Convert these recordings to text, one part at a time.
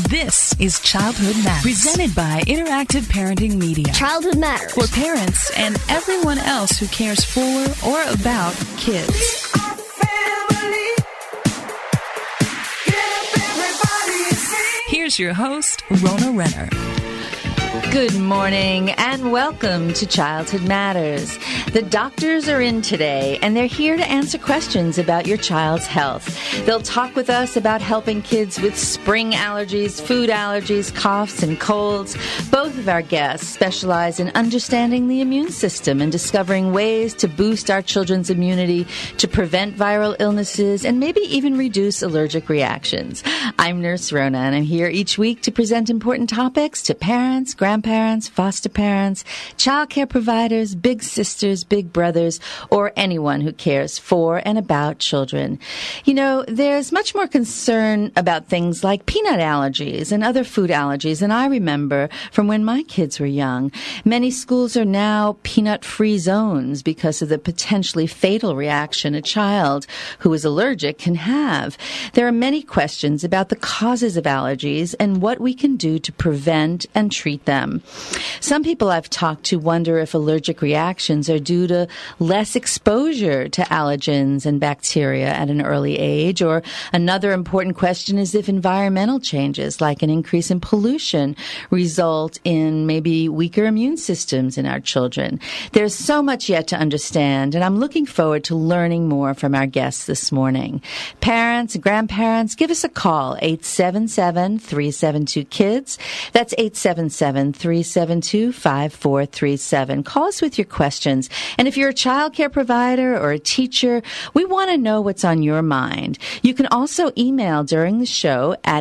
This is Childhood Matters, presented by Interactive Parenting Media. Childhood Matters. For parents and everyone else who cares for or about kids. Here's your host, Rona Renner. Good morning and welcome to Childhood Matters. The doctors are in today and they're here to answer questions about your child's health. They'll talk with us about helping kids with spring allergies, food allergies, coughs, and colds. Both of our guests specialize in understanding the immune system and discovering ways to boost our children's immunity, to prevent viral illnesses, and maybe even reduce allergic reactions. I'm Nurse Rona, and I'm here each week to present important topics to parents, grandparents, foster parents, child care providers, big sisters, big brothers, or anyone who cares for and about children. You know, there's much more concern about things like peanut allergies and other food allergies than I remember from when my kids were young. Many schools are now peanut-free zones because of the potentially fatal reaction a child who is allergic can have. There are many questions about the causes of allergies and what we can do to prevent and treat them. Some people I've talked to wonder if allergic reactions are due to less exposure to allergens and bacteria at an early age, or another important question is if environmental changes like an increase in pollution result in maybe weaker immune systems in our children. There's so much yet to understand, and I'm looking forward to learning more from our guests this morning. Parents and grandparents, give us a call, 877-372-KIDS. That's 877-372-5437. Call us with your questions. And if you're a child care provider or a teacher, we want to know what's on your mind. You can also email during the show at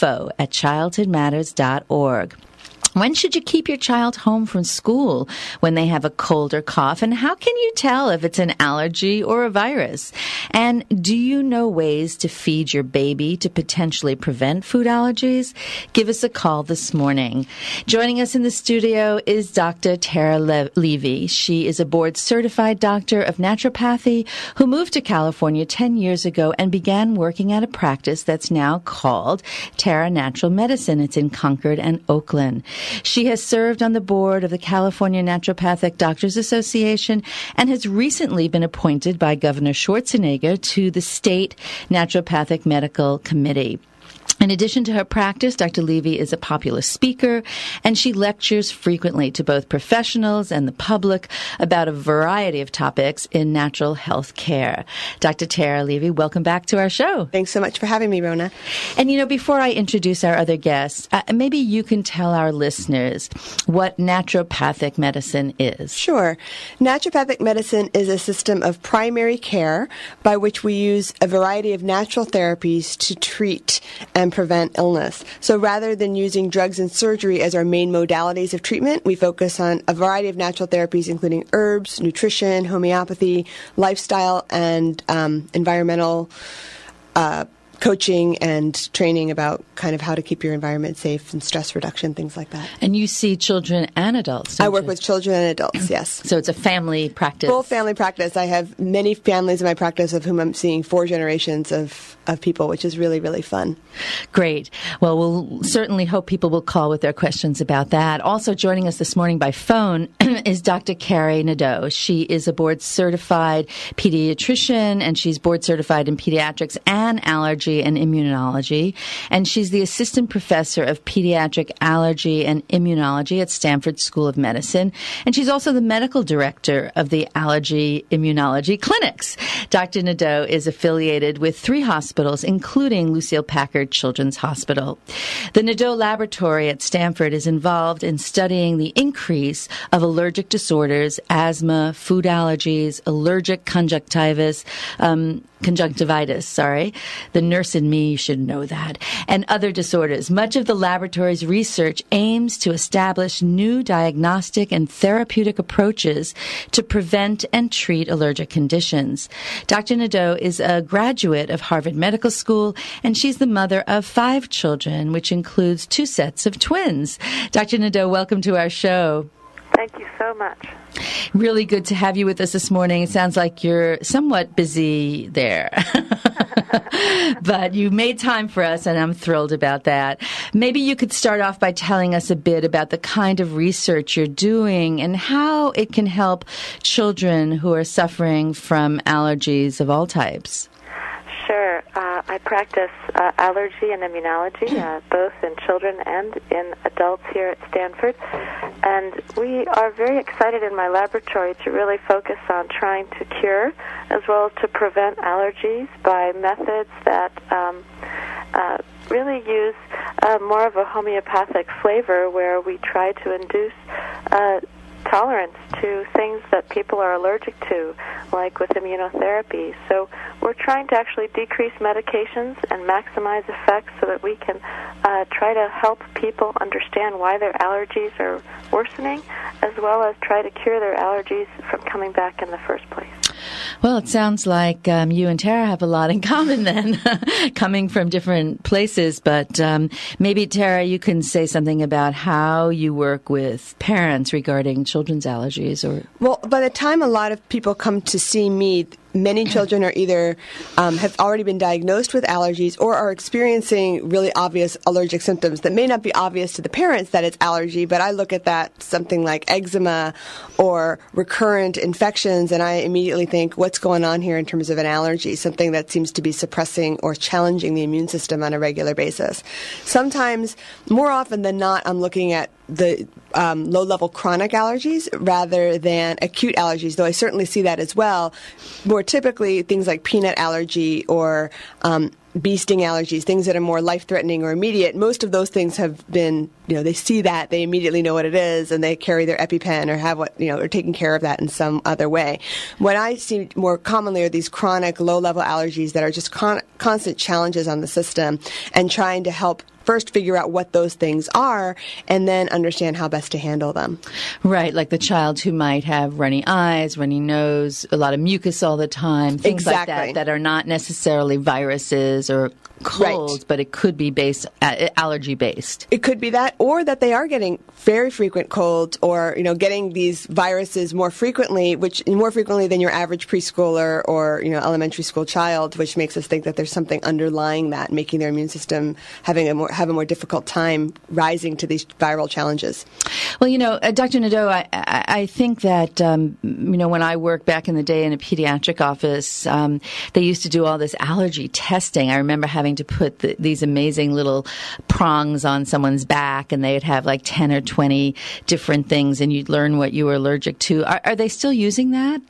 info@childhoodmatters.org. When should you keep your child home from school when they have a cold or cough? And how can you tell if it's an allergy or a virus? And do you know ways to feed your baby to potentially prevent food allergies? Give us a call this morning. Joining us in the studio is Dr. Tara Levy. She is a board-certified doctor of naturopathy who moved to California 10 years ago and began working at a practice that's now called Tara Natural Medicine. It's in Concord and Oakland. She has served on the board of the California Naturopathic Doctors Association and has recently been appointed by Governor Schwarzenegger to the State Naturopathic Medical Committee. In addition to her practice, Dr. Levy is a popular speaker, and she lectures frequently to both professionals and the public about a variety of topics in natural health care. Dr. Tara Levy, welcome back to our show. Thanks so much for having me, Rona. And, you know, before I introduce our other guests, maybe you can tell our listeners what naturopathic medicine is. Sure. Naturopathic medicine is a system of primary care by which we use a variety of natural therapies to treat and prevent illness. So rather than using drugs and surgery as our main modalities of treatment, we focus on a variety of natural therapies, including herbs, nutrition, homeopathy, lifestyle, and environmental coaching and training about kind of how to keep your environment safe and stress reduction, things like that. And you see children and adults, don't I work you? with children and adults, yes. So it's a family practice. Full family practice. I have many families in my practice of whom I'm seeing 4 generations of people, which is really, really fun. Great. Well, we'll certainly hope people will call with their questions about that. Also joining us this morning by phone is Dr. Carrie Nadeau. She is a board-certified pediatrician, and she's board-certified in pediatrics and allergy and immunology. And she's the assistant professor of pediatric allergy and immunology at Stanford School of Medicine. And she's also the medical director of the allergy immunology clinics. Dr. Nadeau is affiliated with 3 hospitals, including Lucile Packard Children's Hospital. The Nadeau Laboratory at Stanford is involved in studying the increase of allergic disorders, asthma, food allergies, allergic conjunctivitis, the nurse in me should know that, and other disorders. Much of the laboratory's research aims to establish new diagnostic and therapeutic approaches to prevent and treat allergic conditions. Dr. Nadeau is a graduate of Harvard Medical School, and she's the mother of 5 children, which includes 2 sets of twins. Dr. Nadeau, welcome to our show. Thank you so much. Really good to have you with us this morning. It sounds like you're somewhat busy there. But you made time for us, and I'm thrilled about that. Maybe you could start off by telling us a bit about the kind of research you're doing and how it can help children who are suffering from allergies of all types. Sure. I practice allergy and immunology, both in children and in adults here at Stanford. And we are very excited in my laboratory to really focus on trying to cure as well as to prevent allergies by methods that really use more of a homeopathic flavor, where we try to induce tolerance to things that people are allergic to, like with immunotherapy. So we're trying to actually decrease medications and maximize effects so that we can try to help people understand why their allergies are worsening, as well as try to cure their allergies from coming back in the first place. Well, it sounds like you and Tara have a lot in common then, coming from different places. But maybe, Tara, you can say something about how you work with parents regarding children's allergies. Well, by the time a lot of people come to see me, many children are either have already been diagnosed with allergies or are experiencing really obvious allergic symptoms that may not be obvious to the parents that it's allergy, but I look at that something like eczema or recurrent infections, and I immediately think, what's going on here in terms of an allergy, something that seems to be suppressing or challenging the immune system on a regular basis. Sometimes, more often than not, I'm looking at the low-level chronic allergies rather than acute allergies, though I certainly see that as well. More typically, things like peanut allergy or bee sting allergies, things that are more life-threatening or immediate. Most of those things have been, they see that, they immediately know what it is, and they carry their EpiPen or have are taking care of that in some other way. What I see more commonly are these chronic low-level allergies that are just constant challenges on the system, and trying to help first figure out what those things are and then understand how best to handle them. Right, like the child who might have runny eyes, runny nose, a lot of mucus all the time, things exactly. like that are not necessarily viruses or colds, right. But it could be allergy-based. It could be that, or that they are getting very frequent colds, or getting these viruses more frequently than your average preschooler or elementary school child, which makes us think that there's something underlying that, making their immune system have a more difficult time rising to these viral challenges. Well, Dr. Nadeau, I think that when I worked back in the day in a pediatric office, they used to do all this allergy testing. I remember having to put these amazing little prongs on someone's back, and they'd have like 10 or 20 different things, and you'd learn what you were allergic to. Are they still using that?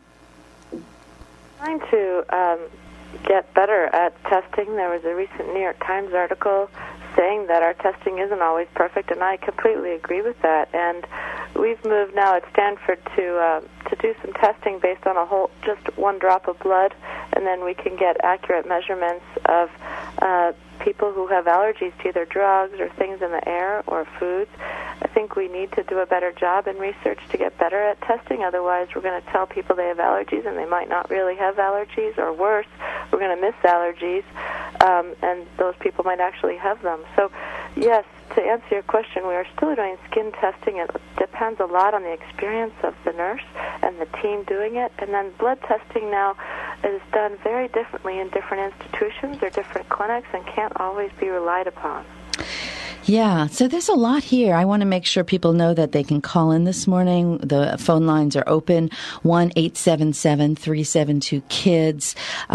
Trying to get better at testing. There was a recent New York Times article saying that our testing isn't always perfect, and I completely agree with that. And we've moved now at Stanford to do some testing based on just one drop of blood, and then we can get accurate measurements of people who have allergies to either drugs or things in the air or foods. I think we need to do a better job in research to get better at testing. Otherwise, we're going to tell people they have allergies and they might not really have allergies, or worse, we're going to miss allergies, and those people might actually have them. So, yes, to answer your question, we are still doing skin testing. It depends a lot on the experience of the nurse and the team doing it. And then blood testing now is done very differently in different institutions or different clinics and can't always be relied upon. Yeah, so there's a lot here. I want to make sure people know that they can call in this morning. The phone lines are open, 1-877-372-KIDS,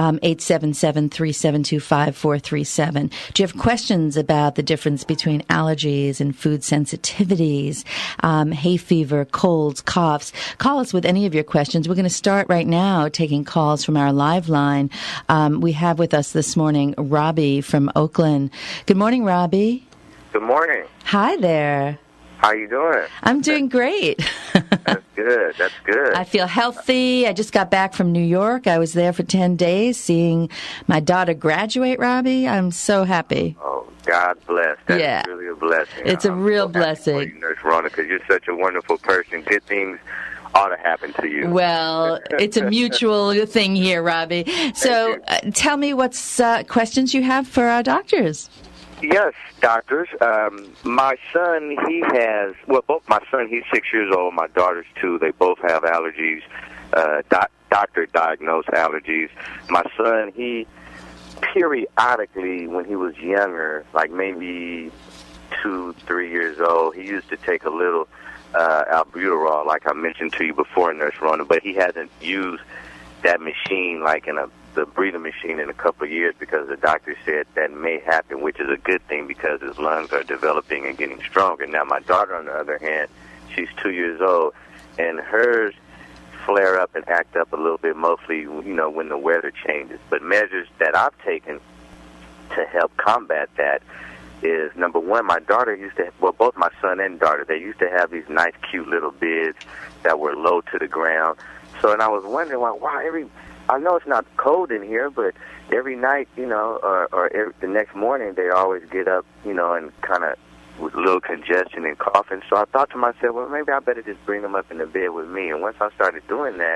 877-372-5437. Do you have questions about the difference between allergies and food sensitivities, hay fever, colds, coughs? Call us with any of your questions. We're going to start right now taking calls from our live line. We have with us this morning Robbie from Oakland. Good morning, Robbie. Good morning. Hi there. How you doing? I'm doing great. That's good. That's good. I feel healthy. I just got back from New York. I was there for 10 days seeing my daughter graduate, Robbie. I'm so happy. Oh, God bless. That's really a blessing. It's a real blessing. For you, Nurse Veronica, you're such a wonderful person. Good things ought to happen to you. Well, it's a mutual thing here, Robbie. So tell me what's questions you have for our doctors. Yes, doctors. My son, both my son, he's 6 years old. My daughter's 2. They both have allergies, doctor-diagnosed allergies. My son, he periodically, when he was younger, like maybe 2-3 years old, he used to take a little albuterol, like I mentioned to you before, Nurse Rona, but he hasn't used that machine, like the breathing machine, in a couple of years because the doctor said that may happen, which is a good thing because his lungs are developing and getting stronger. Now, my daughter, on the other hand, she's 2 years old, and hers flare up and act up a little bit, mostly, when the weather changes. But measures that I've taken to help combat that is, number one, my daughter used to, both my son and daughter, they used to have these nice, cute little beds that were low to the ground. So, and I was wondering, I know it's not cold in here, but every night, or the next morning, they always get up, and kind of with a little congestion and coughing. So I thought to myself, well, maybe I better just bring them up in the bed with me. And once I started doing that,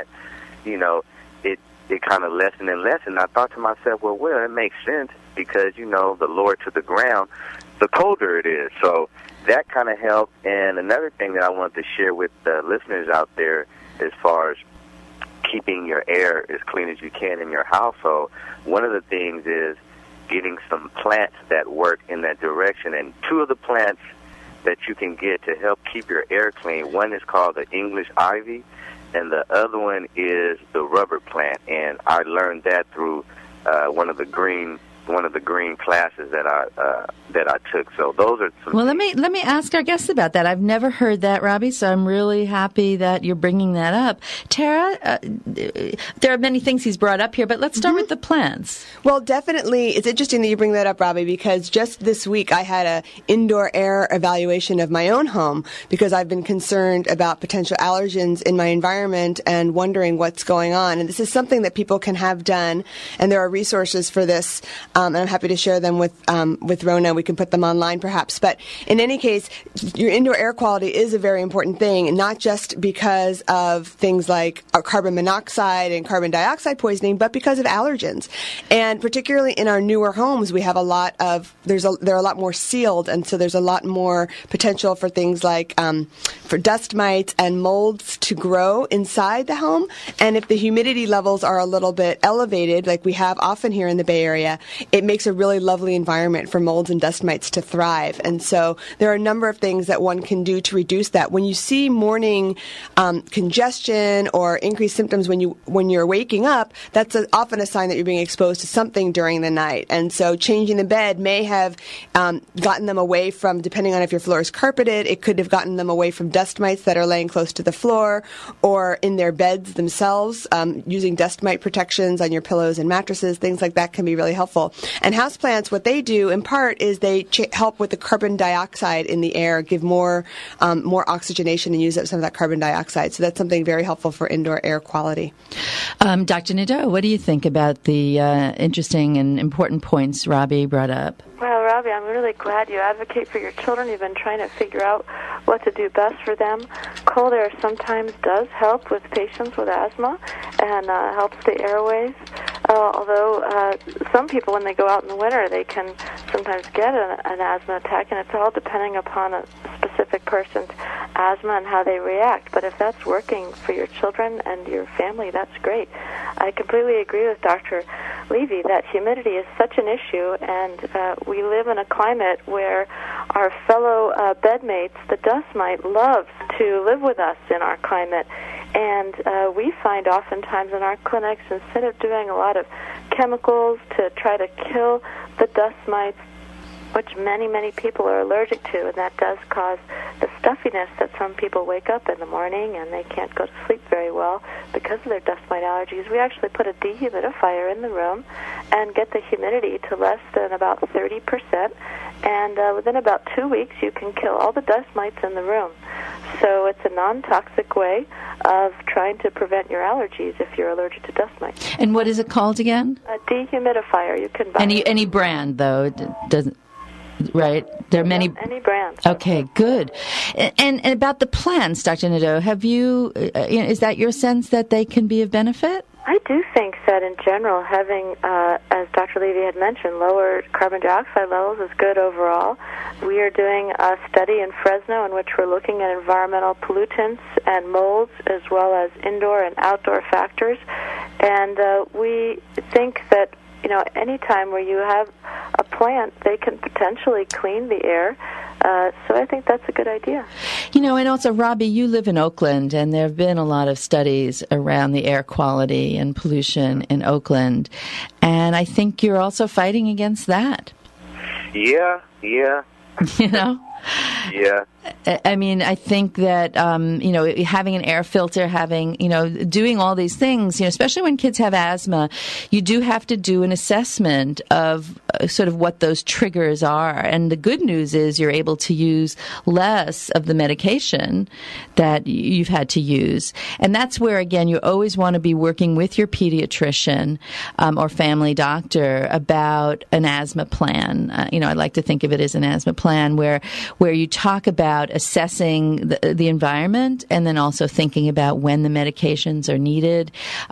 it kind of lessened and lessened. I thought to myself, well, it makes sense because, the lower to the ground, the colder it is. So that kind of helped. And another thing that I wanted to share with the listeners out there as far as keeping your air as clean as you can in your household, one of the things is getting some plants that work in that direction. And 2 of the plants that you can get to help keep your air clean, one is called the English ivy, and the other one is the rubber plant. And I learned that through one of the green classes that I took. So those are some. Well, let me ask our guests about that. I've never heard that, Robbie, so I'm really happy that you're bringing that up. Tara, there are many things he's brought up here, but let's start with the plants. Well, definitely, it's interesting that you bring that up, Robbie, because just this week I had an indoor air evaluation of my own home because I've been concerned about potential allergens in my environment and wondering what's going on. And this is something that people can have done, and there are resources for this. And I'm happy to share them with Rona. We can put them online, perhaps. But in any case, your indoor air quality is a very important thing, not just because of things like carbon monoxide and carbon dioxide poisoning, but because of allergens. And particularly in our newer homes, we have they're a lot more sealed, and so there's a lot more potential for things like for dust mites and molds to grow inside the home. And if the humidity levels are a little bit elevated, like we have often here in the Bay Area, it makes a really lovely environment for molds and dust mites to thrive. And so there are a number of things that one can do to reduce that. When you see morning congestion or increased symptoms when you're waking up, that's often a sign that you're being exposed to something during the night. And so changing the bed may have gotten them away from, depending on if your floor is carpeted, it could have gotten them away from dust mites that are laying close to the floor or in their beds themselves. Using dust mite protections on your pillows and mattresses, things like that can be really helpful. And houseplants, what they do in part is they help with the carbon dioxide in the air, give more oxygenation and use up some of that carbon dioxide. So that's something very helpful for indoor air quality. Dr. Nadeau, what do you think about the interesting and important points Robbie brought up? Well, Robbie, I'm really glad you advocate for your children. You've been trying to figure out what to do best for them. Cold air sometimes does help with patients with asthma and helps the airways. Although some people, when they go out in the winter, they can sometimes get an asthma attack, and it's all depending upon a specific person's asthma and how they react. But if that's working for your children and your family, that's great. I completely agree with Dr. Levy that humidity is such an issue, and we live in a climate where our fellow bedmates, the dust mite, loves to live with us in our climate. And we find oftentimes in our clinics, instead of doing a lot of chemicals to try to kill the dust mites, which many, many people are allergic to, and that does cause the stuffiness that some people wake up in the morning and they can't go to sleep very well because of their dust mite allergies. We actually put a dehumidifier in the room and get the humidity to less than about 30%, and within about 2 weeks you can kill all the dust mites in the room. So it's a non-toxic way of trying to prevent your allergies if you're allergic to dust mites. And what is it called again? A dehumidifier. You can buy any brand, though. It doesn't. Right. There are many. Any brands. Okay, good. And about the plants, Dr. Nadeau, have you, is that your sense that they can be of benefit? I do think that in general, having, as Dr. Levy had mentioned, lower carbon dioxide levels is good overall. We are doing a study in Fresno in which we're looking at environmental pollutants and molds as well as indoor and outdoor factors. And we think that, any time where you have a plant, they can potentially clean the air. So I think that's a good idea. And also, Robbie, you live in Oakland, and there have been a lot of studies around the air quality and pollution in Oakland. And I think you're also fighting against that. Yeah. Yeah. I mean, I think that, having an air filter, doing all these things, especially when kids have asthma, you do have to do an assessment of sort of what those triggers are. And the good news is you're able to use less of the medication that you've had to use. And that's where, again, you always want to be working with your pediatrician or family doctor about an asthma plan. I like to think of it as an asthma plan where you talk about assessing the environment and then also thinking about when the medications are needed.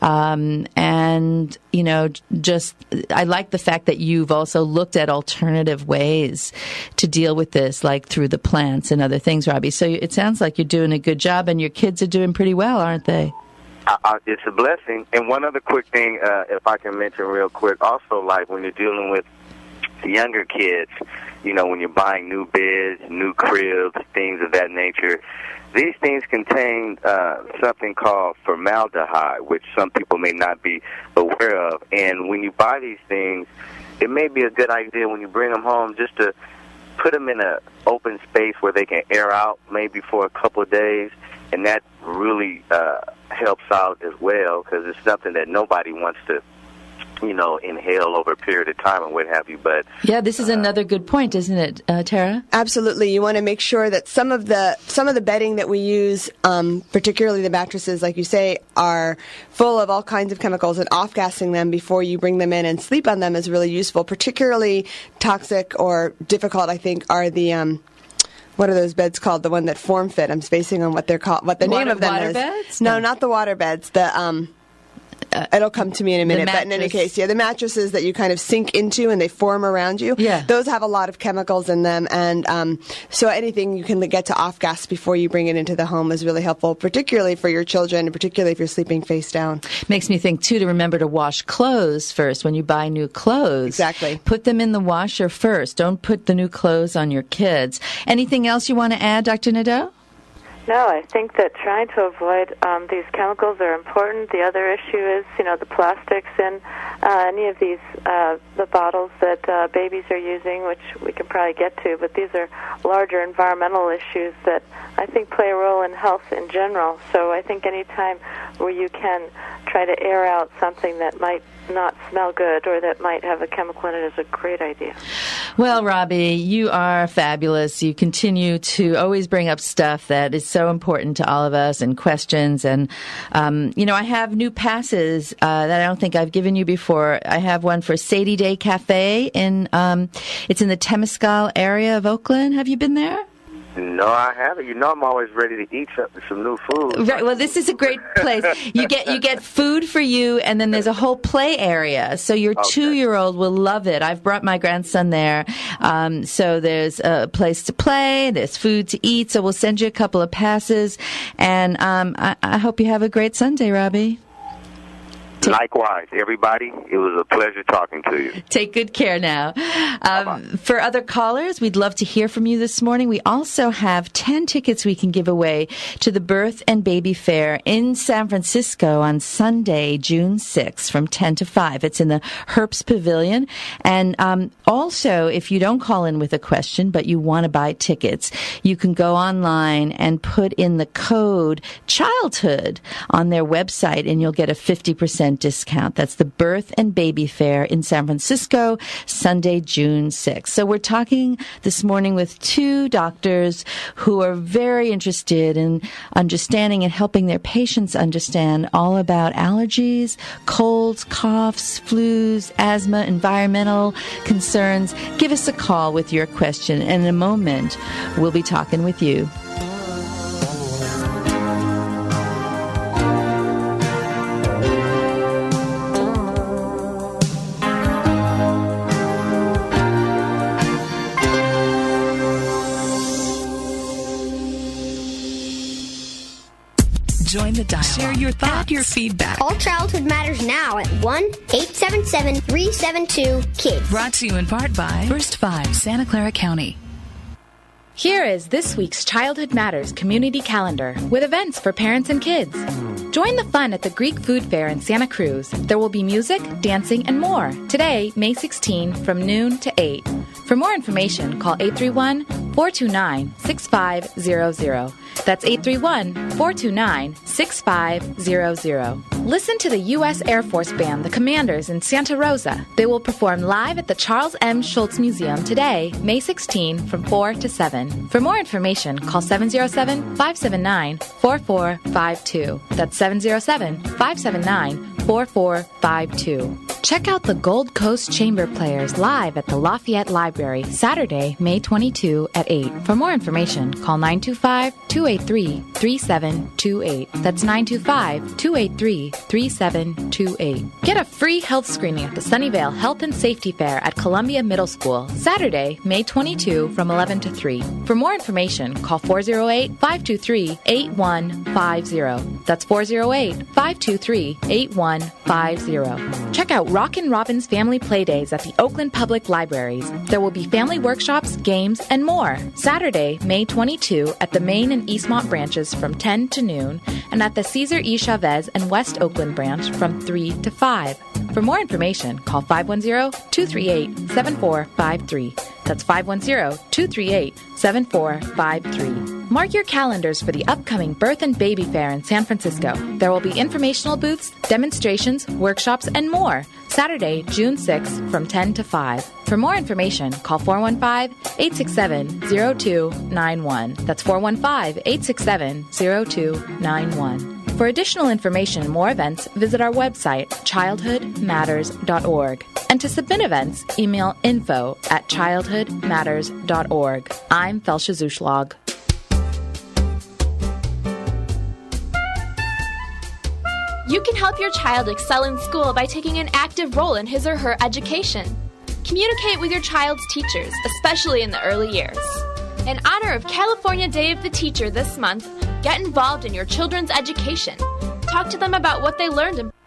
I like the fact that you've also looked at alternative ways to deal with this, like through the plants and other things, Robbie. So it sounds like you're doing a good job, and your kids are doing pretty well, aren't they? It's a blessing. And one other quick thing, if I can mention real quick, also like when you're dealing with younger kids, when you're buying new beds, new cribs, things of that nature, these things contain something called formaldehyde, which some people may not be aware of. And when you buy these things, it may be a good idea when you bring them home just to put them in an open space where they can air out maybe for a couple of days. And that really helps out as well, because it's something that nobody wants to inhale over a period of time and what have you. But yeah, this is another good point, isn't it, Tara? Absolutely. You want to make sure that some of the bedding that we use, particularly the mattresses, like you say, are full of all kinds of chemicals, and off-gassing them before you bring them in and sleep on them is really useful. Particularly toxic or difficult, I think, are the what are those beds called? The one that form fit. I'm spacing on what they're called. What the name of them water is? Beds? No, not the water beds. It'll come to me in a minute, but in any case, the mattresses that you kind of sink into and they form around you, those have a lot of chemicals in them, and so anything you can get to off-gas before you bring it into the home is really helpful, particularly for your children, and particularly if you're sleeping face down. Makes me think, too, to remember to wash clothes first when you buy new clothes. Exactly. Put them in the washer first. Don't put the new clothes on your kids. Anything else you want to add, Dr. Nadeau? No, I think that trying to avoid these chemicals are important. The other issue is, the plastics in any of these, the bottles that babies are using, which we can probably get to, but these are larger environmental issues that I think play a role in health in general. So I think any time where you can try to air out something that might not smell good or that might have a chemical in it is a great idea. Well, Robbie, you are fabulous. You continue to always bring up stuff that is so important to all of us and questions. And, I have new passes that I don't think I've given you before. I have one for Sadie Day Cafe it's in the Temescal area of Oakland. Have you been there? No, I haven't. I'm always ready to eat some new food. Right. Well, this is a great place. You get food for you, and then there's a whole play area. So your 2-year-old will love it. I've brought my grandson there. So there's a place to play. There's food to eat. So we'll send you a couple of passes. And I hope you have a great Sunday, Robbie. Likewise, everybody. It was a pleasure talking to you. Take good care now. For other callers, we'd love to hear from you this morning. We also have 10 tickets we can give away to the Birth and Baby Fair in San Francisco on Sunday, June 6th from 10 to 5. It's in the Herbst Pavilion. And also, if you don't call in with a question, but you want to buy tickets, you can go online and put in the code CHILDHOOD on their website, and you'll get a 50% discount. That's the Birth and Baby Fair in San Francisco, Sunday, June 6th. So we're talking this morning with 2 doctors who are very interested in understanding and helping their patients understand all about allergies, colds, coughs, flus, asthma, environmental concerns. Give us a call with your question, and in a moment, we'll be talking with you. Join the dialogue. Share your thoughts. Add your feedback. Call Childhood Matters now at 1-877-372-KIDS. Brought to you in part by First 5, Santa Clara County. Here is this week's Childhood Matters community calendar with events for parents and kids. Join the fun at the Greek Food Fair in Santa Cruz. There will be music, dancing, and more. Today, May 16, from noon to 8. For more information, call 831-429-6500. That's 831-429-6500. Listen to the U.S. Air Force Band, the Commanders, in Santa Rosa. They will perform live at the Charles M. Schultz Museum today, May 16, from 4 to 7. For more information, call 707-579-4452. That's 707-579-4452. Check out the Gold Coast Chamber Players live at the Lafayette Library, Saturday, May 22 at 8. For more information, call 925-283-3728. That's 925-283-3728. Get a free health screening at the Sunnyvale Health and Safety Fair at Columbia Middle School, Saturday, May 22 from 11 to 3. For more information, call 408-523-8150. That's 408-523-8150. Check out Rockin' Robin's Family Playdays at the Oakland Public Libraries. There will be family workshops, games, and more. Saturday, May 22 at the Main and Eastmont branches from 10 to noon, and at the Cesar E. Chavez and West Oakland branch from 3 to 5. For more information, call 510-238-7453. That's 510-238-7453. Mark your calendars for the upcoming Birth and Baby Fair in San Francisco. There will be informational booths, demonstrations, workshops, and more. Saturday, June 6th from 10 to 5. For more information, call 415-867-0291. That's 415-867-0291. For additional information and more events, visit our website, childhoodmatters.org. And to submit events, email info@childhoodmatters.org. I'm Felsha Zuschlag. You can help your child excel in school by taking an active role in his or her education. Communicate with your child's teachers, especially in the early years. In honor of California Day of the Teacher this month, get involved in your children's education. Talk to them about what they learned in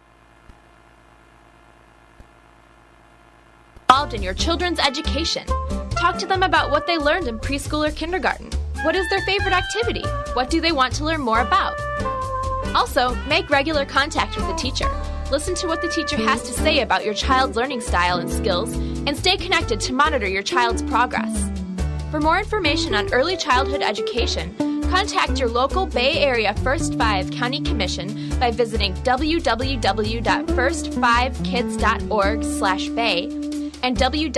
preschool or kindergarten. What is their favorite activity? What do they want to learn more about? Also, make regular contact with the teacher. Listen to what the teacher has to say about your child's learning style and skills, and stay connected to monitor your child's progress. For more information on early childhood education, contact your local Bay Area First 5 County Commission by visiting www.first5kids.org/bay and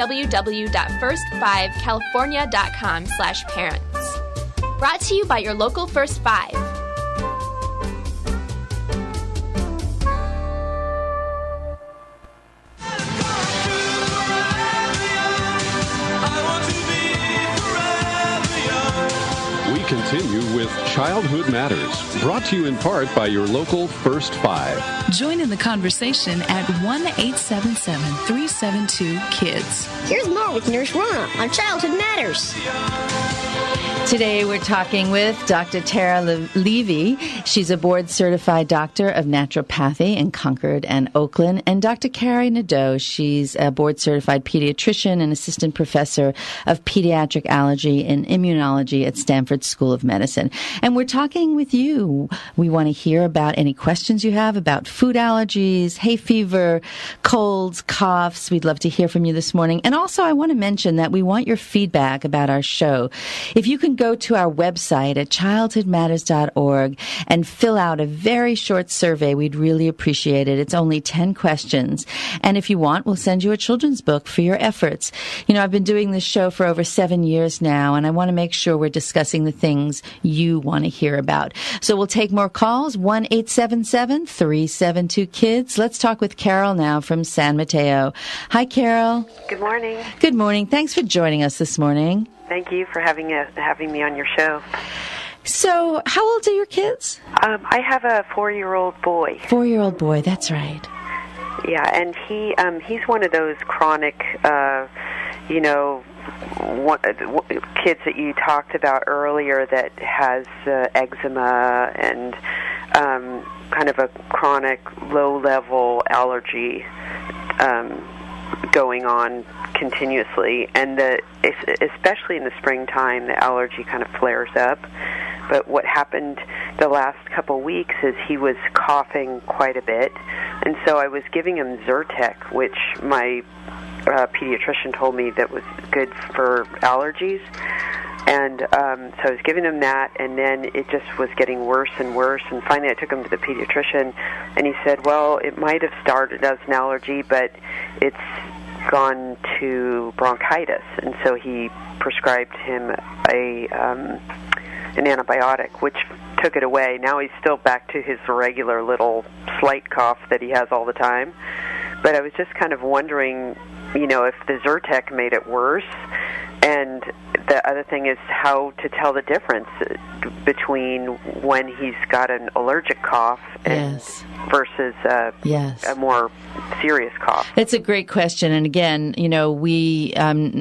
www.first5california.com/parents. Brought to you by your local First 5. Continue with Childhood Matters, brought to you in part by your local First 5. Join in the conversation at 1-877-372-KIDS. Here's more with Nurse Rona on Childhood Matters. Today we're talking with Dr. Tara Levy. She's a board-certified doctor of naturopathy in Concord and Oakland. And Dr. Carrie Nadeau, she's a board-certified pediatrician and assistant professor of pediatric allergy and immunology at Stanford School of Medicine. And we're talking with you. We want to hear about any questions you have about food allergies, hay fever, colds, coughs. We'd love to hear from you this morning. And also I want to mention that we want your feedback about our show. If you can go to our website at childhoodmatters.org and fill out a very short survey. We'd really appreciate it. It's only 10 questions. And if you want, we'll send you a children's book for your efforts. You know, I've been doing this show for over 7 years now, and I want to make sure we're discussing the things you want to hear about. So we'll take more calls, 1-877-372-KIDS. Let's talk with Carol now from San Mateo. Hi, Carol. Good morning. Good morning. Thanks for joining us this morning. Thank you for having me on your show. So, how old are your kids? I have a 4-year-old boy. 4-year-old boy, that's right. Yeah, and he's one of those chronic, kids that you talked about earlier that has eczema and kind of a chronic low-level allergy going on continuously, and especially in the springtime, the allergy kind of flares up. But what happened the last couple weeks is he was coughing quite a bit, and so I was giving him Zyrtec, which my pediatrician told me that was good for allergies. And so I was giving him that, and then it just was getting worse and worse. And finally I took him to the pediatrician, and he said, well, it might have started as an allergy, but it's gone to bronchitis. And so he prescribed him an antibiotic, which took it away. Now he's still back to his regular little slight cough that he has all the time. But I was just kind of wondering, if the Zyrtec made it worse. And the other thing is how to tell the difference between when he's got an allergic cough and versus a more serious cough. It's a great question. And again, we,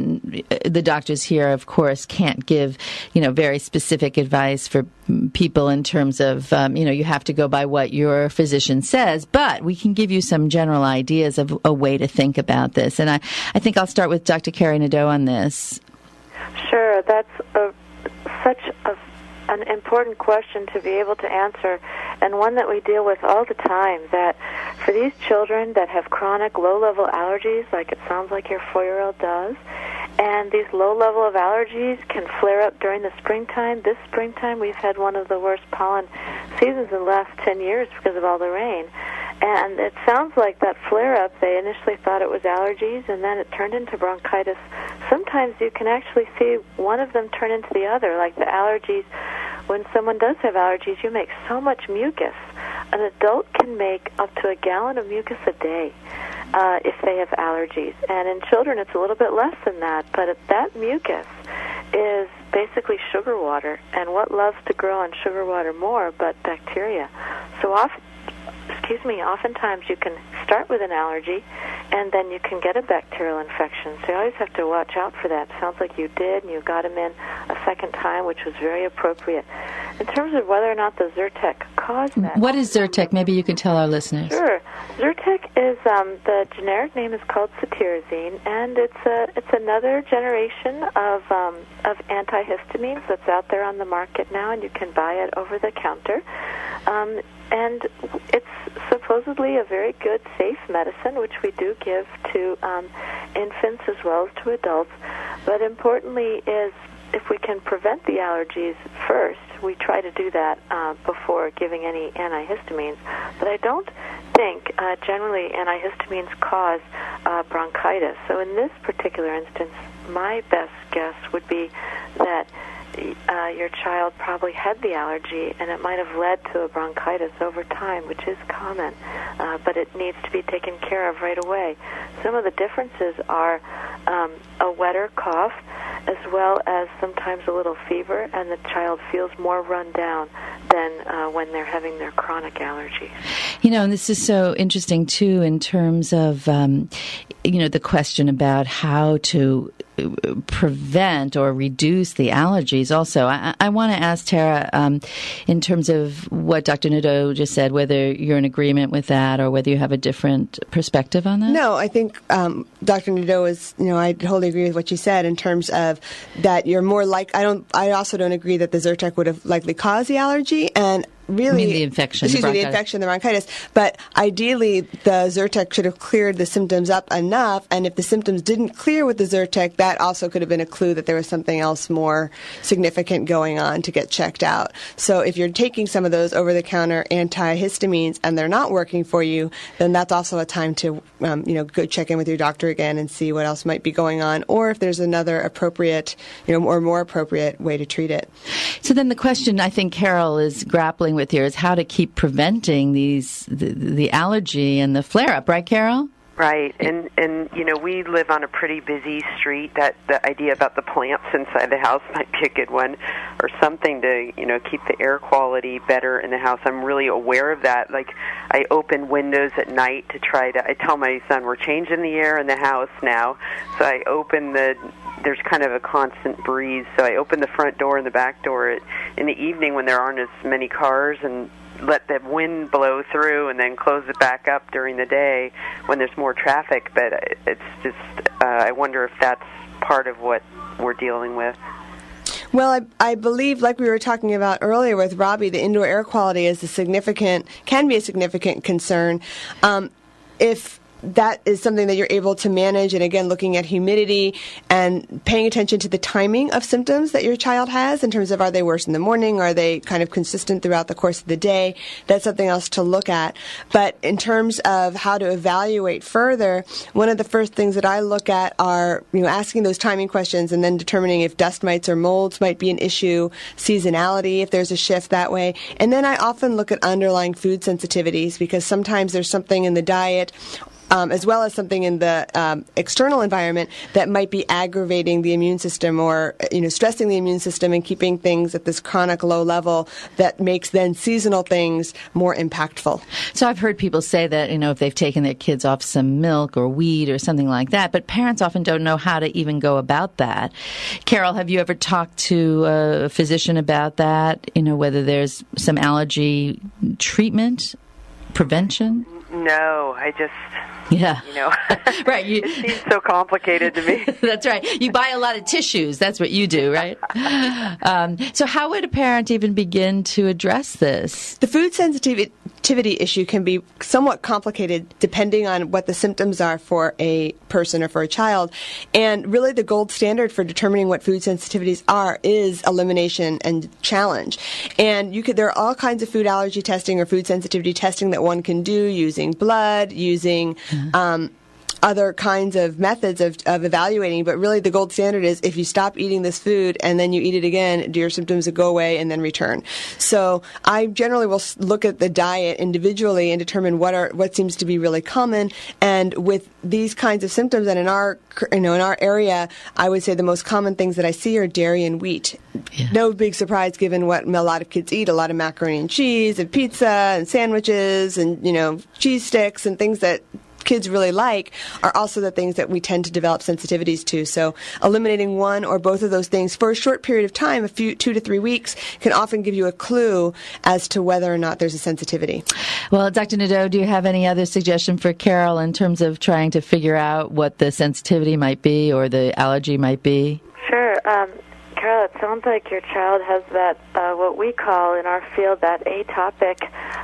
the doctors here, of course, can't give, very specific advice for people in terms of, you have to go by what your physician says, but we can give you some general ideas of a way to think about this. And I think I'll start with Dr. Carrie Nadeau on this. Sure, that's such an important question to be able to answer, and one that we deal with all the time, that for these children that have chronic low-level allergies, like it sounds like your 4-year-old does, and these low level of allergies can flare up during the springtime. This springtime we've had one of the worst pollen seasons in the last 10 years because of all the rain. And it sounds like that flare-up, they initially thought it was allergies, and then it turned into bronchitis. Sometimes you can actually see one of them turn into the other, like the allergies. When someone does have allergies, you make so much mucus. An adult can make up to a gallon of mucus a day if they have allergies. And in children, it's a little bit less than that, but that mucus is basically sugar water, and what loves to grow on sugar water more but bacteria. So oftentimes you can start with an allergy, and then you can get a bacterial infection. So you always have to watch out for that. Sounds like you did, and you got him in a second time, which was very appropriate. In terms of whether or not the Zyrtec caused that. What is Zyrtec? Maybe you could tell our listeners. Sure. Zyrtec is, the generic name is called cetirizine, and it's another generation of antihistamines that's out there on the market now, and you can buy it over the counter. And it's supposedly a very good, safe medicine, which we do give to infants as well as to adults. But importantly is if we can prevent the allergies first, we try to do that before giving any antihistamines. But I don't think generally antihistamines cause bronchitis. So in this particular instance, my best guess would be that your child probably had the allergy, and it might have led to a bronchitis over time, which is common, but it needs to be taken care of right away. Some of the differences are a wetter cough, as well as sometimes a little fever, and the child feels more run down than when they're having their chronic allergies. And this is so interesting, too, in terms of, the question about how to prevent or reduce the allergies. Also, I want to ask Tara, in terms of what Dr. Nadeau just said, whether you're in agreement with that or whether you have a different perspective on that? No, I think Dr. Nadeau is, I totally agree with what you said in terms of that you're more like, I also don't agree that the Zyrtec would have likely caused the allergy, and really, the infection. The infection, the bronchitis. But ideally, the Zyrtec should have cleared the symptoms up enough, and if the symptoms didn't clear with the Zyrtec, that also could have been a clue that there was something else more significant going on to get checked out. So if you're taking some of those over-the-counter antihistamines and they're not working for you, then that's also a time to, go check in with your doctor again and see what else might be going on, or if there's another appropriate, or more appropriate way to treat it. So then the question I think Carol is grappling with here is how to keep preventing the allergy and the flare-up, right, Carol? Right, and we live on a pretty busy street. That the idea about the plants inside the house might be a good one, or something to keep the air quality better in the house. I'm really aware of that. Like, I open windows at night to I tell my son we're changing the air in the house now, so I open the there's kind of a constant breeze. So I open the front door and the back door in the evening when there aren't as many cars, and let the wind blow through, and then close it back up during the day when there's more traffic. But it's just, I wonder if that's part of what we're dealing with. Well, I believe, like we were talking about earlier with Robbie, the indoor air quality can be a significant concern. If that is something that you're able to manage, and again, looking at humidity and paying attention to the timing of symptoms that your child has in terms of, are they worse in the morning, are they kind of consistent throughout the course of the day, that's something else to look at. But in terms of how to evaluate further, one of the first things that I look at are, asking those timing questions and then determining if dust mites or molds might be an issue, seasonality, if there's a shift that way. And then I often look at underlying food sensitivities, because sometimes there's something in the diet as well as something in the external environment that might be aggravating the immune system, or stressing the immune system and keeping things at this chronic low level that makes then seasonal things more impactful. So I've heard people say that, if they've taken their kids off some milk or wheat or something like that, but parents often don't know how to even go about that. Carol, have you ever talked to a physician about that, whether there's some allergy treatment, prevention? No, I just... Yeah. Right. It seems so complicated to me. That's right. You buy a lot of tissues. That's what you do, right? So how would a parent even begin to address this? The food sensitivity issue can be somewhat complicated depending on what the symptoms are for a person or for a child. And really the gold standard for determining what food sensitivities are is elimination and challenge. And there are all kinds of food allergy testing or food sensitivity testing that one can do using blood, using other kinds of methods of evaluating, but really the gold standard is if you stop eating this food and then you eat it again, do your symptoms go away and then return. So I generally will look at the diet individually and determine what seems to be really common. And with these kinds of symptoms, and in our area, I would say the most common things that I see are dairy and wheat. Yeah. No big surprise given what a lot of kids eat, a lot of macaroni and cheese and pizza and sandwiches and cheese sticks and things that kids really like are also the things that we tend to develop sensitivities to. So eliminating one or both of those things for a short period of time, 2 to 3 weeks, can often give you a clue as to whether or not there's a sensitivity. Well, Dr. Nadeau, do you have any other suggestion for Carol in terms of trying to figure out what the sensitivity might be or the allergy might be? Sure. Carol, it sounds like your child has that, what we call in our field, that atopic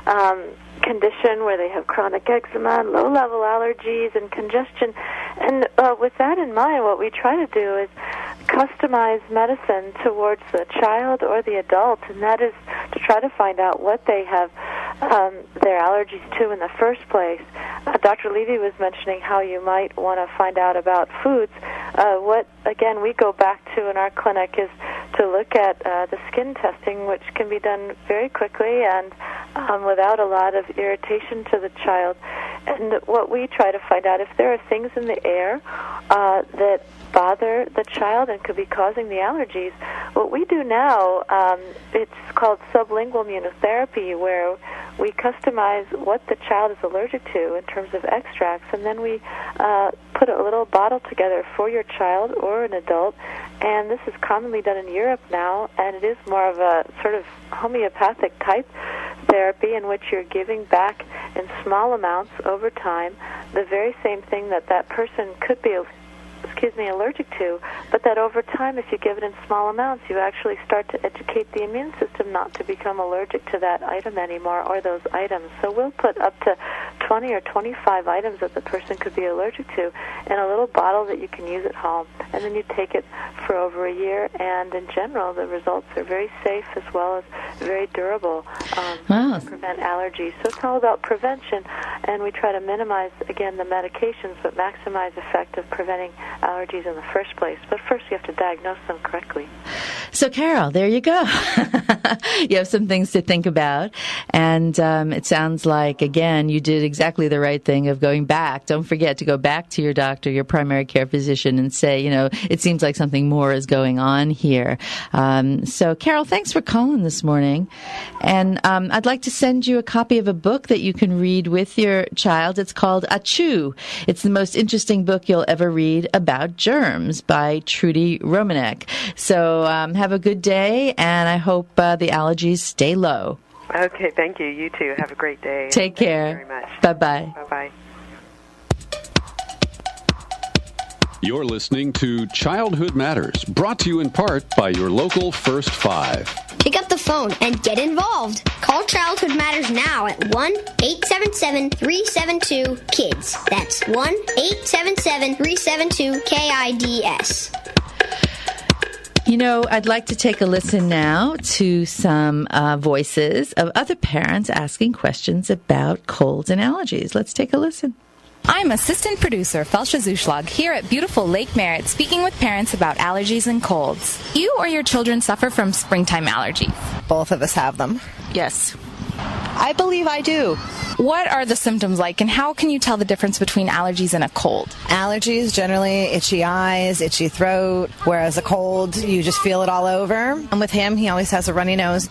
condition where they have chronic eczema, low-level allergies, and congestion. And with that in mind, what we try to do is customize medicine towards the child or the adult, and that is to try to find out what they have their allergies to in the first place. Dr. Levy was mentioning how you might want to find out about foods. What, again, we go back to in our clinic is to look at the skin testing, which can be done very quickly and without a lot of irritation to the child. And what we try to find out, if there are things in the air that bother the child and could be causing the allergies, what we do now, it's called sublingual immunotherapy, where we customize what the child is allergic to in terms of extracts, and then we put a little bottle together for your child or an adult, and this is commonly done in Europe now, and it is more of a sort of homeopathic type therapy in which you're giving back in small amounts over time the very same thing that person could be allergic to, but that over time, if you give it in small amounts, you actually start to educate the immune system not to become allergic to that item anymore or those items. So we'll put up to 20 or 25 items that the person could be allergic to in a little bottle that you can use at home, and then you take it for over a year, and in general, the results are very safe as well as very durable to prevent allergies. So it's all about prevention, and we try to minimize, again, the medications, but maximize effect of preventing allergies in the first place. But first you have to diagnose them correctly. So, Carol, there you go. You have some things to think about. And it sounds like, again, you did exactly the right thing of going back. Don't forget to go back to your doctor, your primary care physician, and say, it seems like something more is going on here. So, Carol, thanks for calling this morning. And I'd like to send you a copy of a book that you can read with your child. It's called Achoo. It's the most interesting book you'll ever read about germs by Trudy Romanek. So have a good day, and I hope the allergies stay low. Okay, thank you. You too. Have a great day. Take care. Thank you very much. Bye-bye. Bye-bye. You're listening to Childhood Matters, brought to you in part by your local First Five. Pick up the phone and get involved. Call Childhood Matters now at 1-877-372-KIDS. That's 1-877-372-KIDS. I'd like to take a listen now to some voices of other parents asking questions about colds and allergies. Let's take a listen. I'm assistant producer Felsha Zuschlag here at beautiful Lake Merritt, speaking with parents about allergies and colds. You or your children suffer from springtime allergies? Both of us have them. Yes. I believe I do. What are the symptoms like, and how can you tell the difference between allergies and a cold? Allergies, generally itchy eyes, itchy throat, whereas a cold, you just feel it all over. And with him, he always has a runny nose.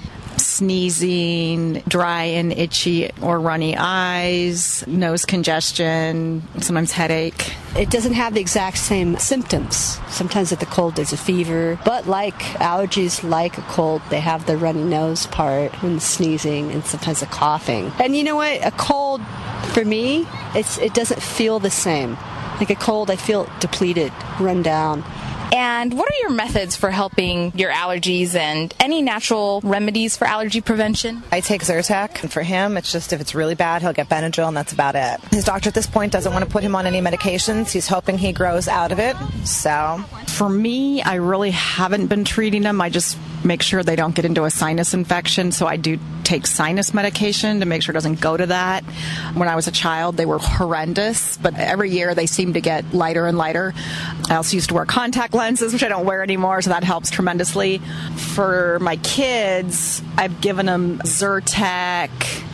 Sneezing, dry and itchy or runny eyes, nose congestion, sometimes headache. It doesn't have the exact same symptoms. Sometimes with the cold there's a fever, but like allergies, like a cold, they have the runny nose part and the sneezing and sometimes the coughing. And you know what? A cold, for me, it doesn't feel the same. Like a cold, I feel depleted, run down. And what are your methods for helping your allergies and any natural remedies for allergy prevention? I take Zyrtec, and for him, it's just if it's really bad, he'll get Benadryl, and that's about it. His doctor at this point doesn't want to put him on any medications. He's hoping he grows out of it, so. For me, I really haven't been treating them. I just make sure they don't get into a sinus infection, so I do take sinus medication to make sure it doesn't go to that. When I was a child, they were horrendous, but every year they seem to get lighter and lighter. I also used to wear contact lenses, which I don't wear anymore, so that helps tremendously. For my kids, I've given them Zyrtec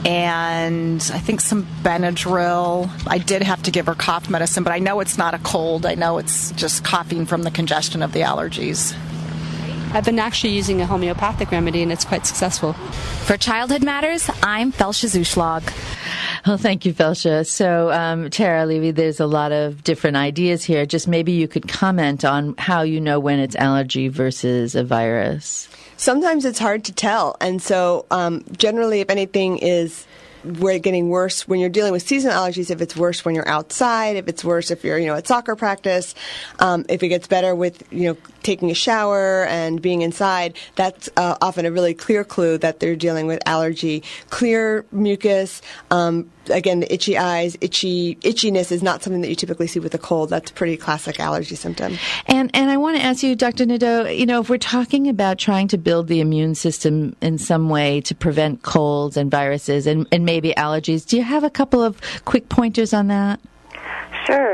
and I think some Benadryl. I did have to give her cough medicine, but I know it's not a cold. I know it's just coughing from the congestion of the allergies. I've been actually using a homeopathic remedy, and it's quite successful. For Childhood Matters, I'm Felsha Zuschlag. Well, thank you, Felsha. So, Tara Levy, there's a lot of different ideas here. Just maybe you could comment on how you know when it's allergy versus a virus. Sometimes it's hard to tell. And so generally, if anything is we're getting worse when you're dealing with seasonal allergies, if it's worse when you're outside, if it's worse if you're, at soccer practice, if it gets better with, taking a shower and being inside, that's often a really clear clue that they're dealing with allergy. Clear mucus, again, the itchy eyes, itchiness is not something that you typically see with a cold. That's a pretty classic allergy symptom. And I want to ask you, Dr. Nadeau, if we're talking about trying to build the immune system in some way to prevent colds and viruses and maybe allergies, do you have a couple of quick pointers on that? Sure.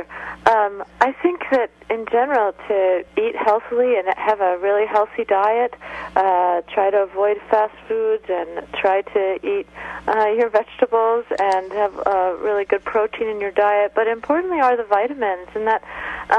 I think that in general to eat healthily and have a really healthy diet, try to avoid fast foods and try to eat your vegetables and have really good protein in your diet. But importantly are the vitamins, and that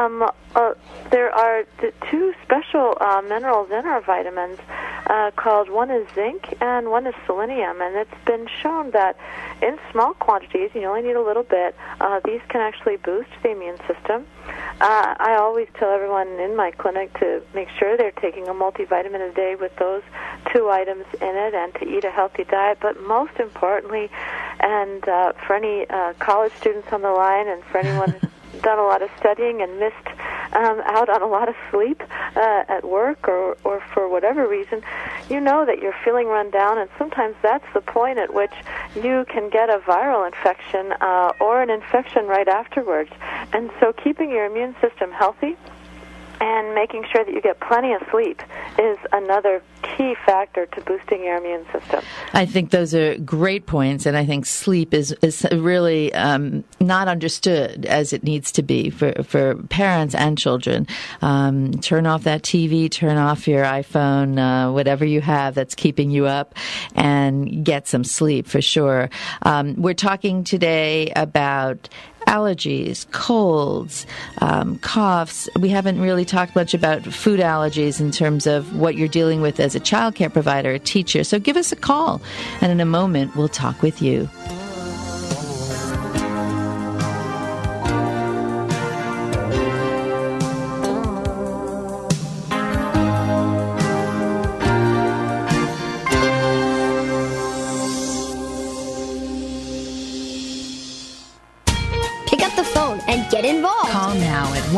there are two special minerals in our vitamins called, one is zinc and one is selenium, and it's been shown that in small quantities, you only need a little bit, these can actually boost the immune system. I always tell everyone in my clinic to make sure they're taking a multivitamin a day with those two items in it and to eat a healthy diet. But most importantly, and for any college students on the line and for anyone who's done a lot of studying and missed out on a lot of sleep at work or for whatever reason, you know that you're feeling run down, and sometimes that's the point at which you can get a viral infection or an infection right afterwards. And so keeping your immune system healthy And making sure that you get plenty of sleep is another key factor to boosting your immune system. I think those are great points, and I think sleep is really not understood as it needs to be for parents and children. Turn off that TV, turn off your iPhone, whatever you have that's keeping you up, and get some sleep for sure. We're talking today about allergies, colds, coughs. We haven't really talked much about food allergies in terms of what you're dealing with as a child care provider, a teacher. So give us a call, and in a moment, we'll talk with you. And get involved. Call now at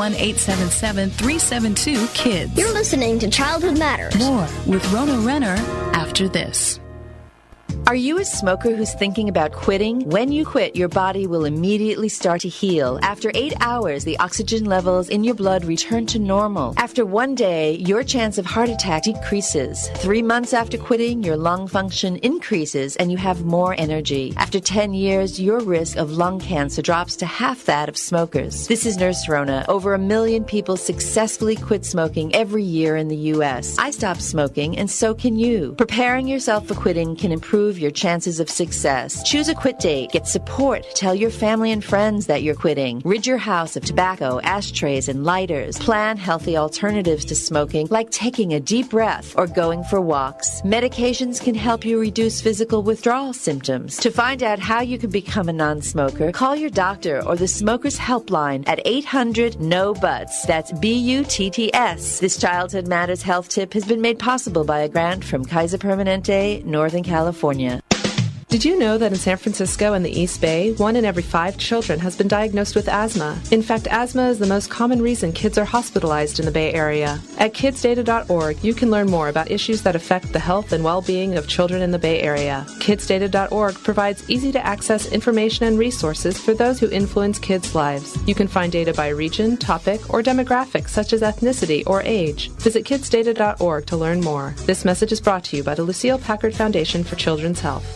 1-877-372-KIDS. You're listening to Childhood Matters. More with Rona Renner after this. Are you a smoker who's thinking about quitting? When you quit, your body will immediately start to heal. After 8 hours, the oxygen levels in your blood return to normal. After 1 day, your chance of heart attack decreases. 3 months after quitting, your lung function increases and you have more energy. After 10 years, your risk of lung cancer drops to half that of smokers. This is Nurse Rona. Over 1 million people successfully quit smoking every year in the U.S. I stopped smoking, and so can you. Preparing yourself for quitting can improve your chances of success. Choose a quit date. Get support. Tell your family and friends that you're quitting. Rid your house of tobacco, ashtrays, and lighters. Plan healthy alternatives to smoking, like taking a deep breath or going for walks. Medications can help you reduce physical withdrawal symptoms. To find out how you can become a non-smoker, call your doctor or the Smokers Helpline at 800-NO-BUTS. That's BUTTS. This Childhood Matters health tip has been made possible by a grant from Kaiser Permanente, Northern California. Did you know that in San Francisco and the East Bay, 1 in every 5 children has been diagnosed with asthma? In fact, asthma is the most common reason kids are hospitalized in the Bay Area. At kidsdata.org, you can learn more about issues that affect the health and well-being of children in the Bay Area. Kidsdata.org provides easy-to-access information and resources for those who influence kids' lives. You can find data by region, topic, or demographic, such as ethnicity or age. Visit kidsdata.org to learn more. This message is brought to you by the Lucille Packard Foundation for Children's Health.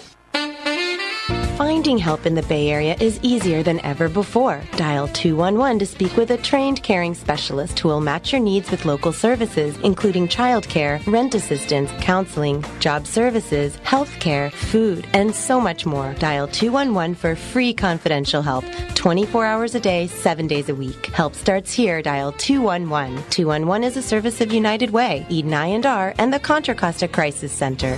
Finding help in the Bay Area is easier than ever before. Dial 211 to speak with a trained caring specialist who will match your needs with local services, including childcare, rent assistance, counseling, job services, healthcare, food, and so much more. Dial 211 for free confidential help, 24 hours a day, 7 days a week. Help starts here. Dial 211. 211 is a service of United Way, Eden I&R, and the Contra Costa Crisis Center.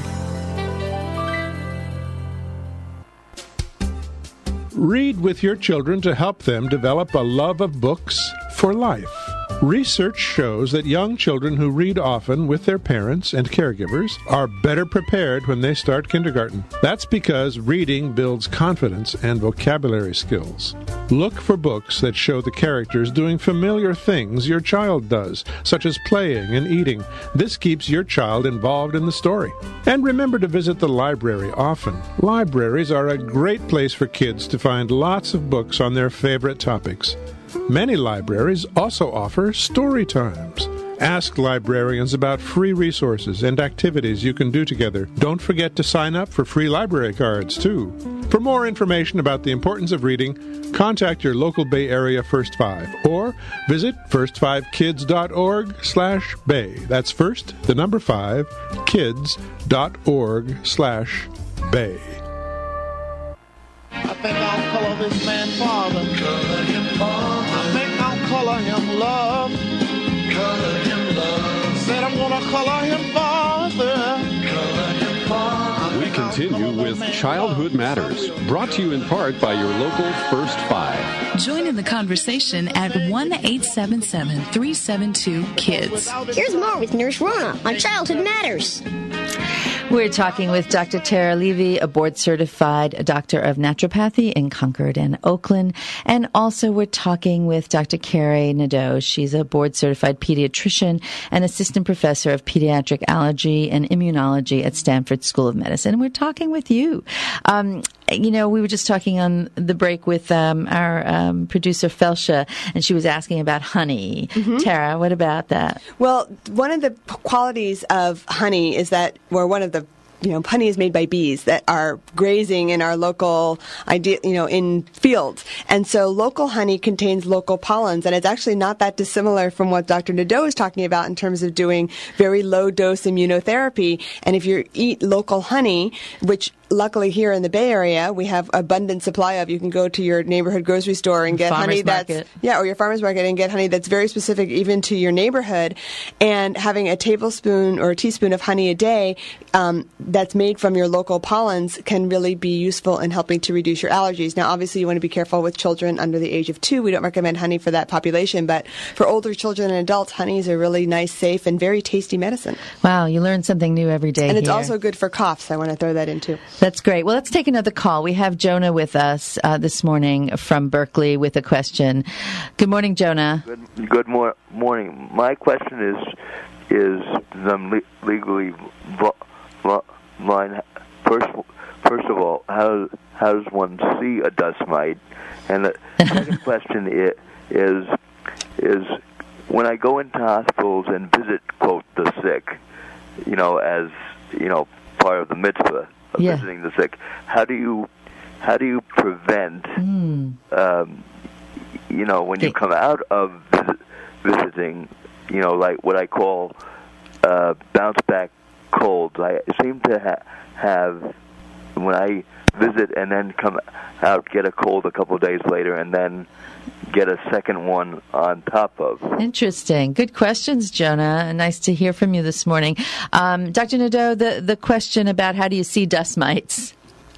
Read with your children to help them develop a love of books for life. Research shows that young children who read often with their parents and caregivers are better prepared when they start kindergarten. That's because reading builds confidence and vocabulary skills. Look for books that show the characters doing familiar things your child does, such as playing and eating. This keeps your child involved in the story. And remember to visit the library often. Libraries are a great place for kids to find lots of books on their favorite topics. Many libraries also offer story times. Ask librarians about free resources and activities you can do together. Don't forget to sign up for free library cards, too. For more information about the importance of reading, contact your local Bay Area First 5 or visit first5kids.org/bay. That's first, the number 5, kids.org/bay. I think I'll color this man father. Color him father. I think I'll color him love. Color him love. Said I'm gonna color him father. Color him father. We continue with Childhood Matters, brought to you in part by your local First 5. Join in the conversation at 1-877-372-KIDS. Here's more with Nurse Rona on Childhood Matters. We're talking with Dr. Tara Levy, a board-certified doctor of naturopathy in Concord and Oakland. And also we're talking with Dr. Carrie Nadeau. She's a board-certified pediatrician and assistant professor of pediatric allergy and immunology at Stanford School of Medicine. And we're talking with you. we were just talking on the break with our producer Felsha, and she was asking about honey. Mm-hmm. Tara, what about that? Well, one of the qualities of honey is that, honey is made by bees that are grazing in our local, in fields. And so local honey contains local pollens, and it's actually not that dissimilar from what Dr. Nadeau is talking about in terms of doing very low-dose immunotherapy. And if you eat local honey, which luckily here in the Bay Area we have abundant supply of, you can go to your neighborhood grocery store and get honey or your farmer's market and get honey that's very specific even to your neighborhood. And having a tablespoon or a teaspoon of honey a day that's made from your local pollens can really be useful in helping to reduce your allergies. Now, obviously, you want to be careful with children under the age of 2. We don't recommend honey for that population, but for older children and adults, honey is a really nice, safe, and very tasty medicine. Wow, you learn something new every day. And it's also good for coughs. I want to throw that in too. That's great. Well, let's take another call. We have Jonah with us this morning from Berkeley with a question. Good morning, Jonah. Good morning. My question is them legally blind. First of all, how does one see a dust mite? And the second question is when I go into hospitals and visit, quote, the sick, as part of the mitzvah of visiting the sick, how do you prevent when you come out of visiting, like what I call bounce back colds? I seem to have when I visit and then come out, get a cold a couple of days later, and then get a second one on top of. Interesting. Good questions, Jonah. Nice to hear from you this morning. Dr. Nadeau, the question about how do you see dust mites?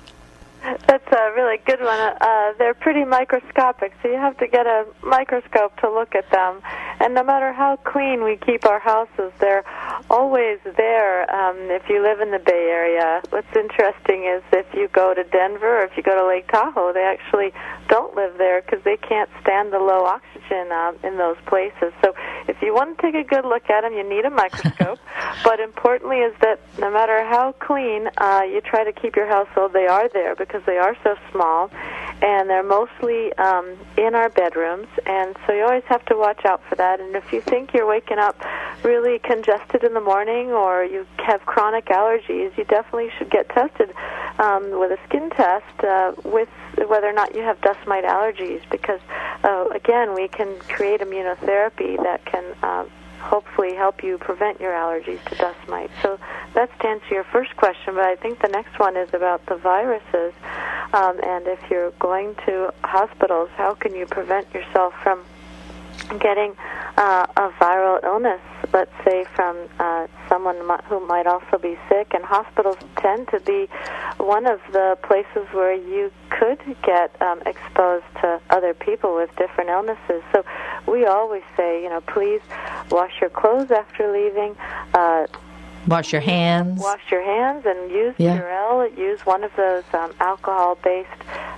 That's a really good one. They're pretty microscopic, so you have to get a microscope to look at them. And no matter how clean we keep our houses, they're always there. If you live in the Bay Area, what's interesting is if you go to Denver or if you go to Lake Tahoe, they actually don't live there because they can't stand the low oxygen in those places. So if you want to take a good look at them, you need a microscope. But importantly is that no matter how clean you try to keep your household, they are there because they are so small, and they're mostly in our bedrooms, and so you always have to watch out for that. And if you think you're waking up really congested in the morning or you have chronic allergies, you definitely should get tested with a skin test with whether or not you have dust mite allergies, because again, we can create immunotherapy that can hopefully help you prevent your allergies to dust mites. So that's to answer your first question, but I think the next one is about the viruses. And if you're going to hospitals, how can you prevent yourself from getting a viral illness, let's say from someone who might also be sick? And hospitals tend to be one of the places where you could get exposed to other people with different illnesses. So we always say, please wash your clothes after leaving. Wash your hands. Wash your hands and use Purell. Use one of those alcohol-based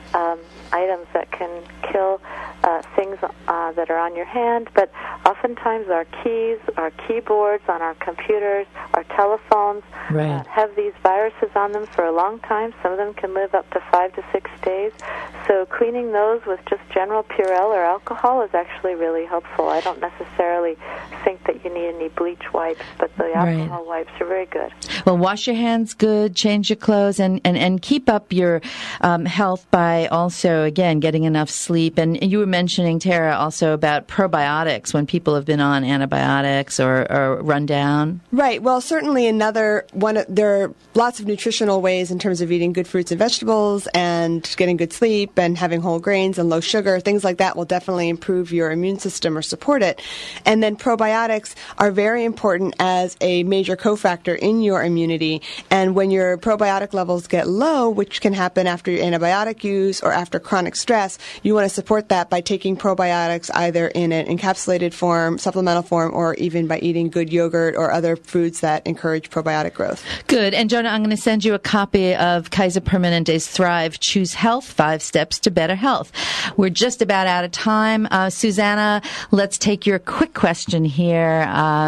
items that can kill things that are on your hand. But oftentimes our keys, our keyboards on our computers, our telephones have these viruses on them for a long time. Some of them can live up to 5 to 6 days. So cleaning those with just general Purell or alcohol is actually really helpful. I don't necessarily think that you need any bleach wipes, but the alcohol wipes are very good. Well, wash your hands good, change your clothes, and keep up your health by also, again, getting enough sleep. And you were mentioning, Tara, also about probiotics when people have been on antibiotics or run down. Right. Well, certainly another one. There are lots of nutritional ways in terms of eating good fruits and vegetables and getting good sleep and having whole grains and low sugar. Things like that will definitely improve your immune system or support it. And then probiotics are very important as a major cofactor in your immunity. And when your probiotic levels get low, which can happen after your antibiotic use or after chronic stress, you want to support that by taking probiotics either in an encapsulated form, supplemental form, or even by eating good yogurt or other foods that encourage probiotic growth. Good. And Jonah, I'm going to send you a copy of Kaiser Permanente's Thrive, Choose Health, 5 Steps to Better Health. We're just about out of time. Susanna, let's take your quick question here.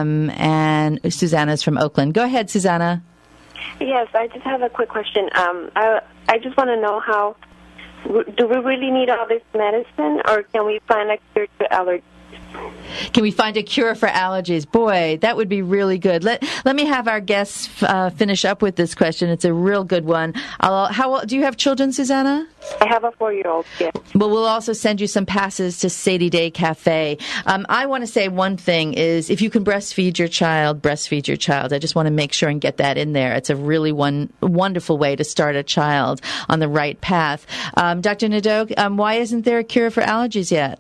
And Susanna's from Oakland. Go ahead, Susanna. Yes, I just have a quick question. I I just want to know how, do we really need all this medicine, or can we find a cure to allergies? Can we find a cure for allergies? Boy, that would be really good. Let me have our guests finish up with this question. It's a real good one. Do you have children, Susanna? I have a 4-year-old, yes. Well, we'll also send you some passes to Sadie Day Cafe. I want to say one thing is, if you can breastfeed your child, breastfeed your child. I just want to make sure and get that in there. It's a really wonderful way to start a child on the right path. Dr. Nadeau, why isn't there a cure for allergies yet?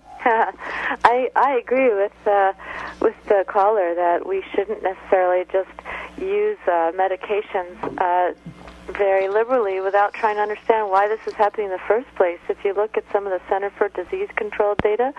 I agree with the caller that we shouldn't necessarily just use medications very liberally without trying to understand why this is happening in the first place. If you look at some of the Center for Disease Control data,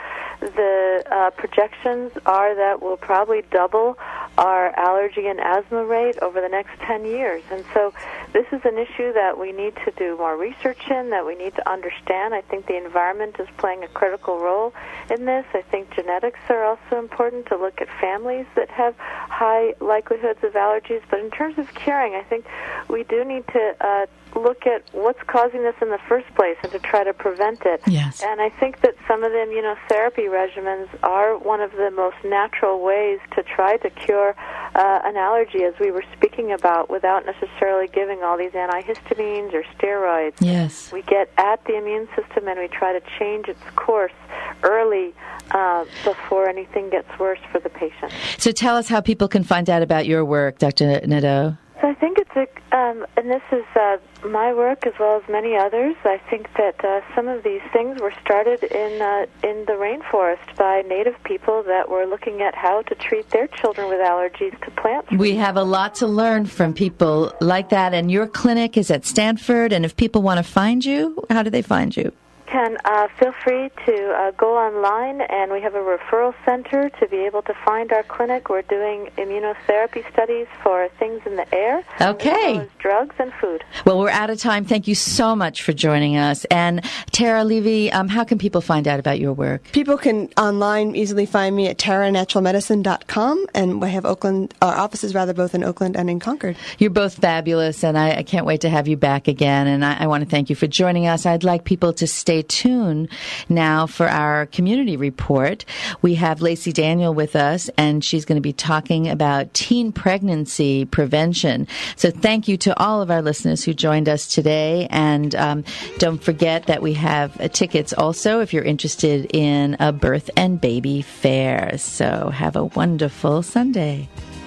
the projections are that we'll probably double our allergy and asthma rate over the next 10 years. And so this is an issue that we need to do more research in, that we need to understand. I think the environment is playing a critical role in this. I think genetics are also important, to look at families that have high likelihoods of allergies. But in terms of curing, I think we do need to look at what's causing this in the first place and to try to prevent it. Yes. And I think that some of the immunotherapy regimens are one of the most natural ways to try to cure an allergy, as we were speaking about, without necessarily giving all these antihistamines or steroids. Yes. We get at the immune system and we try to change its course early before anything gets worse for the patient. So tell us how people can find out about your work, Dr. Nadeau. So I think it's and this is my work as well as many others. I think that some of these things were started in the rainforest by native people that were looking at how to treat their children with allergies to plants. We have a lot to learn from people like that, and your clinic is at Stanford, and if people want to find you, how do they find you? Can feel free to go online, and we have a referral center to be able to find our clinic. We're doing immunotherapy studies for things in the air, okay, as well as drugs and food. Well, we're out of time. Thank you so much for joining us. And Tara Levy, how can people find out about your work? People can online easily find me at TaraNaturalMedicine.com, and we have our offices both in Oakland and in Concord. You're both fabulous, and I can't wait to have you back again. And I want to thank you for joining us. I'd like people to stay tuned now for our community report. We have Lacey Daniel with us, and she's going to be talking about teen pregnancy prevention. So thank you to all of our listeners who joined us today. And don't forget that we have tickets also if you're interested in a birth and baby fair. So have a wonderful Sunday.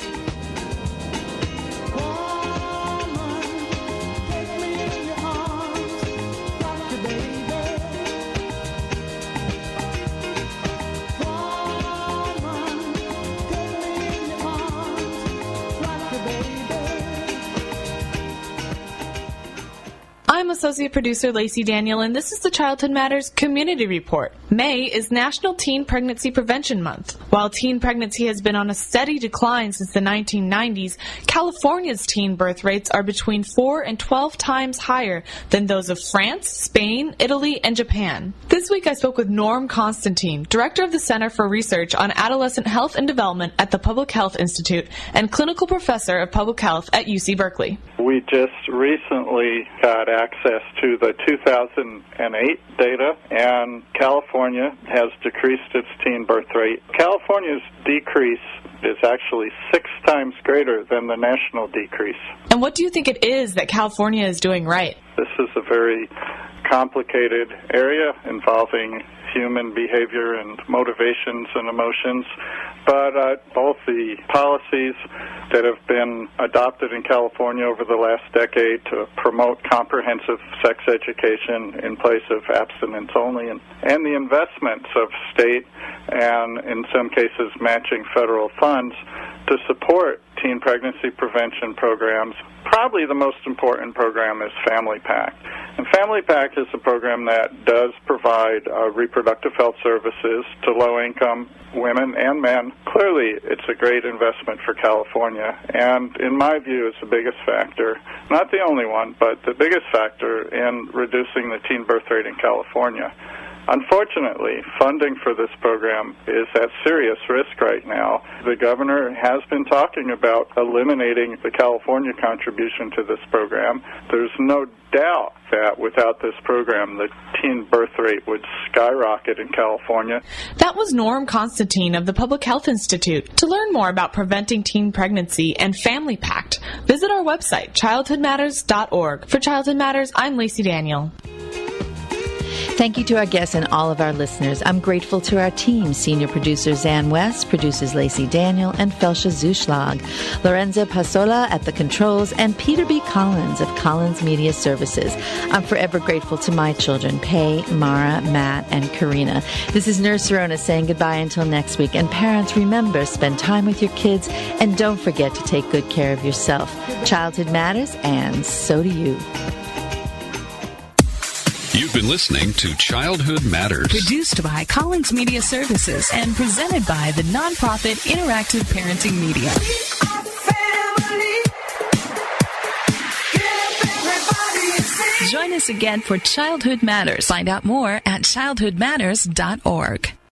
I'm Associate Producer Lacey Daniel, and this is the Childhood Matters Community Report. May is National Teen Pregnancy Prevention Month. While teen pregnancy has been on a steady decline since the 1990s, California's teen birth rates are between 4 and 12 times higher than those of France, Spain, Italy, and Japan. This week I spoke with Norm Constantine, Director of the Center for Research on Adolescent Health and Development at the Public Health Institute and Clinical Professor of Public Health at UC Berkeley. We just recently got access to the 2008 data, and California has decreased its teen birth rate. California's decrease is actually 6 times greater than the national decrease. And what do you think it is that California is doing right? This is a very complicated area involving human behavior and motivations and emotions, but both the policies that have been adopted in California over the last decade to promote comprehensive sex education in place of abstinence only, and the investments of state and, in some cases, matching federal funds to support teen pregnancy prevention programs. Probably the most important program is Family Pact. And Family Pact is a program that does provide reproductive health services to low-income women and men. Clearly, it's a great investment for California, and in my view, it's the biggest factor, not the only one, but the biggest factor in reducing the teen birth rate in California. Unfortunately, funding for this program is at serious risk right now. The governor has been talking about eliminating the California contribution to this program. There's no doubt that without this program, the teen birth rate would skyrocket in California. That was Norm Constantine of the Public Health Institute. To learn more about preventing teen pregnancy and Family Pact, visit our website, childhoodmatters.org. For Childhood Matters, I'm Lacey Daniel. Thank you to our guests and all of our listeners. I'm grateful to our team, senior producer Zan West, producers Lacey Daniel and Felsha Zuschlag, Lorenzo Pasola at the controls, and Peter B. Collins of Collins Media Services. I'm forever grateful to my children, Pei, Mara, Matt, and Karina. This is Nurse Rona saying goodbye until next week. And parents, remember, spend time with your kids and don't forget to take good care of yourself. Childhood matters, and so do you. You've been listening to Childhood Matters. Produced by Collins Media Services and presented by the nonprofit Interactive Parenting Media. Join us again for Childhood Matters. Find out more at childhoodmatters.org.